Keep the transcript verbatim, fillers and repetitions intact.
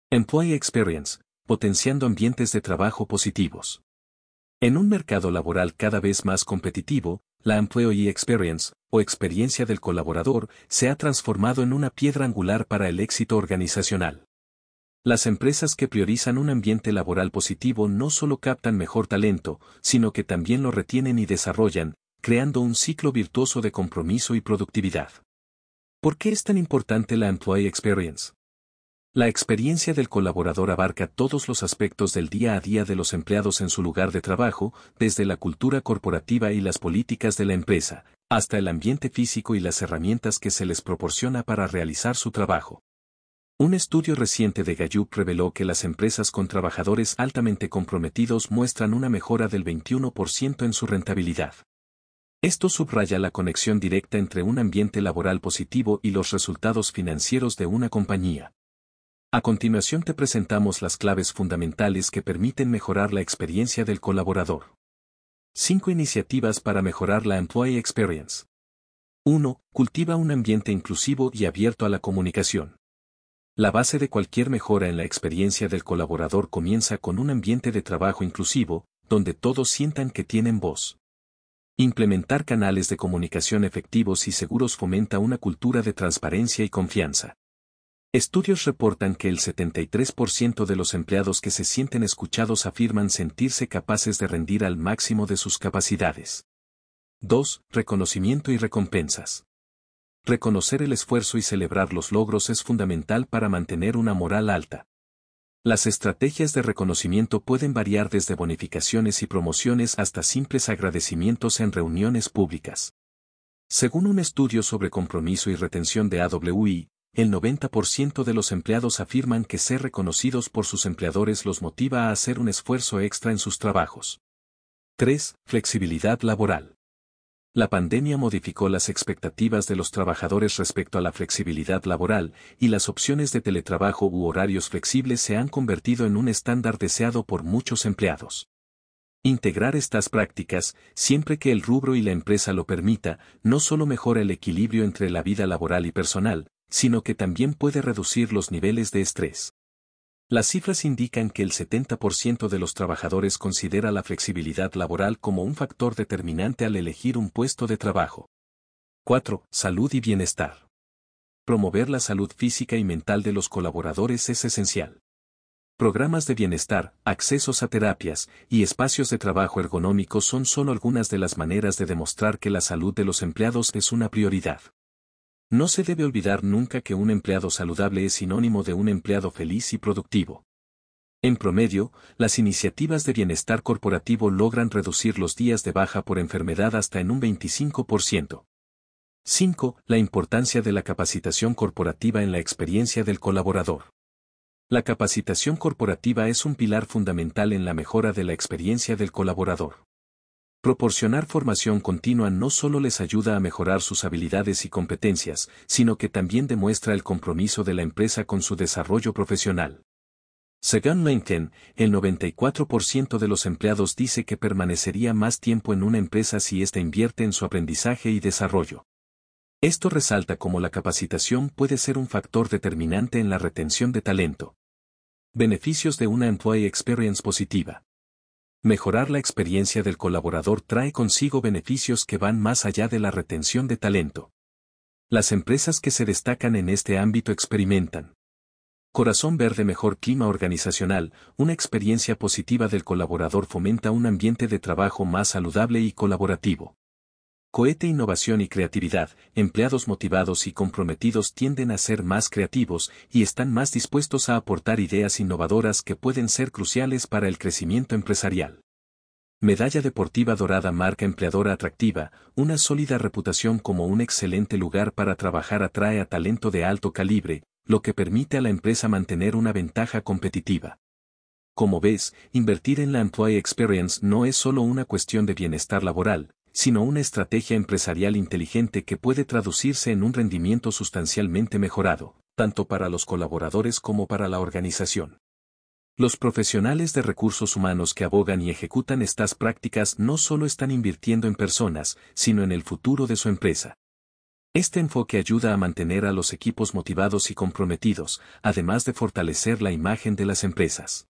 Employee Experience, potenciando ambientes de trabajo positivos. En un mercado laboral cada vez más competitivo, la Employee Experience, o experiencia del colaborador, se ha transformado en una piedra angular para el éxito organizacional. Las empresas que priorizan un ambiente laboral positivo no solo captan mejor talento, sino que también lo retienen y desarrollan, creando un ciclo virtuoso de compromiso y productividad. ¿Por qué es tan importante la Employee Experience? La experiencia del colaborador abarca todos los aspectos del día a día de los empleados en su lugar de trabajo, desde la cultura corporativa y las políticas de la empresa, hasta el ambiente físico y las herramientas que se les proporciona para realizar su trabajo. Un estudio reciente de Gallup reveló que las empresas con trabajadores altamente comprometidos muestran una mejora del veintiuno por ciento en su rentabilidad. Esto subraya la conexión directa entre un ambiente laboral positivo y los resultados financieros de una compañía. A continuación te presentamos las claves fundamentales que permiten mejorar la experiencia del colaborador. cinco iniciativas para mejorar la Employee Experience. uno. Cultiva un ambiente inclusivo y abierto a la comunicación. La base de cualquier mejora en la experiencia del colaborador comienza con un ambiente de trabajo inclusivo, donde todos sientan que tienen voz. Implementar canales de comunicación efectivos y seguros fomenta una cultura de transparencia y confianza. Estudios reportan que el setenta y tres por ciento de los empleados que se sienten escuchados afirman sentirse capaces de rendir al máximo de sus capacidades. dos. Reconocimiento y recompensas. Reconocer el esfuerzo y celebrar los logros es fundamental para mantener una moral alta. Las estrategias de reconocimiento pueden variar desde bonificaciones y promociones hasta simples agradecimientos en reuniones públicas. Según un estudio sobre compromiso y retención de A W I, el noventa por ciento de los empleados afirman que ser reconocidos por sus empleadores los motiva a hacer un esfuerzo extra en sus trabajos. tres. Flexibilidad laboral. La pandemia modificó las expectativas de los trabajadores respecto a la flexibilidad laboral, y las opciones de teletrabajo u horarios flexibles se han convertido en un estándar deseado por muchos empleados. Integrar estas prácticas, siempre que el rubro y la empresa lo permita, no solo mejora el equilibrio entre la vida laboral y personal, sino que también puede reducir los niveles de estrés. Las cifras indican que el setenta por ciento de los trabajadores considera la flexibilidad laboral como un factor determinante al elegir un puesto de trabajo. cuatro. Salud y bienestar. Promover la salud física y mental de los colaboradores es esencial. Programas de bienestar, accesos a terapias y espacios de trabajo ergonómicos son solo algunas de las maneras de demostrar que la salud de los empleados es una prioridad. No se debe olvidar nunca que un empleado saludable es sinónimo de un empleado feliz y productivo. En promedio, las iniciativas de bienestar corporativo logran reducir los días de baja por enfermedad hasta en un veinticinco por ciento. cinco. La importancia de la capacitación corporativa en la experiencia del colaborador. La capacitación corporativa es un pilar fundamental en la mejora de la experiencia del colaborador. Proporcionar formación continua no solo les ayuda a mejorar sus habilidades y competencias, sino que también demuestra el compromiso de la empresa con su desarrollo profesional. Según LinkedIn, el noventa y cuatro por ciento de los empleados dice que permanecería más tiempo en una empresa si ésta invierte en su aprendizaje y desarrollo. Esto resalta cómo la capacitación puede ser un factor determinante en la retención de talento. Beneficios de una Employee Experience positiva. Mejorar la experiencia del colaborador trae consigo beneficios que van más allá de la retención de talento. Las empresas que se destacan en este ámbito experimentan. Corazón Verde, mejor clima organizacional. Una experiencia positiva del colaborador fomenta un ambiente de trabajo más saludable y colaborativo. Cohete, innovación y creatividad. Empleados motivados y comprometidos tienden a ser más creativos y están más dispuestos a aportar ideas innovadoras que pueden ser cruciales para el crecimiento empresarial. Medalla deportiva dorada, marca empleadora atractiva. Una sólida reputación como un excelente lugar para trabajar atrae a talento de alto calibre, lo que permite a la empresa mantener una ventaja competitiva. Como ves, invertir en la Employee Experience no es solo una cuestión de bienestar laboral, sino una estrategia empresarial inteligente que puede traducirse en un rendimiento sustancialmente mejorado, tanto para los colaboradores como para la organización. Los profesionales de recursos humanos que abogan y ejecutan estas prácticas no solo están invirtiendo en personas, sino en el futuro de su empresa. Este enfoque ayuda a mantener a los equipos motivados y comprometidos, además de fortalecer la imagen de las empresas.